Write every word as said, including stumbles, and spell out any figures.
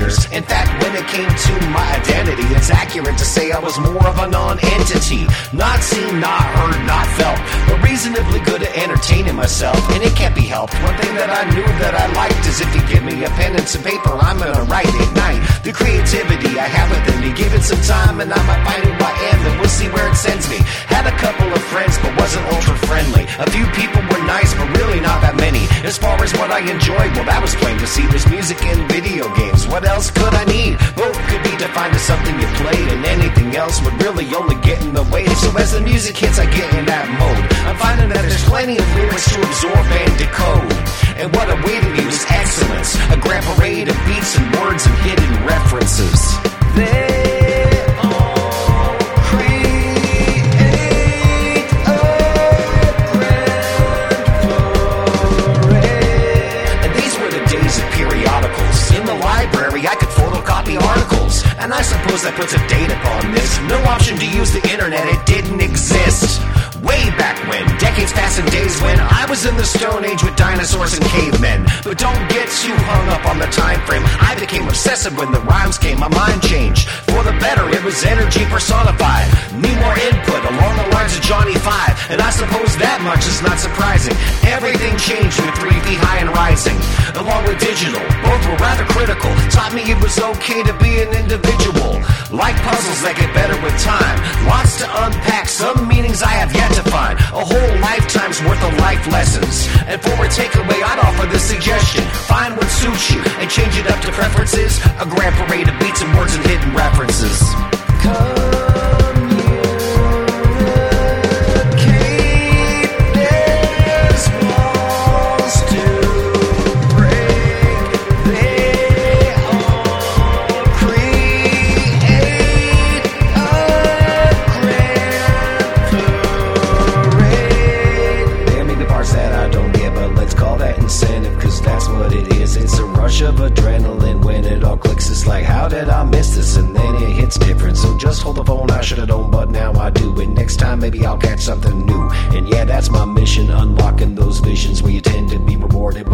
years. In fact, when it came to my identity, it's accurate to say I was more of a non-entity. Not seen, not heard, not felt, but reasonably good at entertaining myself, and it can't be helped. One thing that I knew that I liked is if you give me a pen and some paper, I'm gonna write, ignite the creativity I have within me. Give it some time and I might find who I am, and we'll see where it sends me. Had a couple of friends, but wasn't ultra friendly. A few people were nice, but really not that many. As far as what I enjoyed, well, that was plain to see. There's music and video games. What else could I need? Both could be defined as something you played, and anything else would really only get in the way. So as the music hits, I get in that mode. I'm finding that there's plenty of lyrics to absorb and decode, and what awaited me was excellence. A grand parade of beats and words and hidden references. They all create a grand parade. And these were the days of periodicals. In the library, I could photocopy articles, and I suppose that puts a date upon this. No option to use the internet, it didn't exist. Way back when, decades past and days when I was in the Stone Age with dinosaurs and cavemen. But don't get too hung up on the time frame. I became obsessive when the rhymes came, my mind changed. For the better, it was energy personified. Need more input along the lines of Johnny Five, and I suppose that much is not surprising. Everything changed with three feet high and rising, along with digital. Both were rather critical, taught me it was okay to be an individual. Like puzzles that get better with time, lots to unpack, some meanings I have yet to find. A whole lifetime's worth of life lessons. And for a takeaway, I'd offer this suggestion: find what suits you and change it up to preferences. A grand parade of beats and words and hidden references. Communicate, there's walls to break. They all create a that I don't get, but let's call that incentive, cause that's what it is. It's a rush of adrenaline when it all clicks. It's like, how did I miss this? And then it hits different. So just hold the phone, I should've known, but now I do. And next time maybe I'll catch something new. And yeah, that's my mission, unlocking those visions where you tend to be rewarded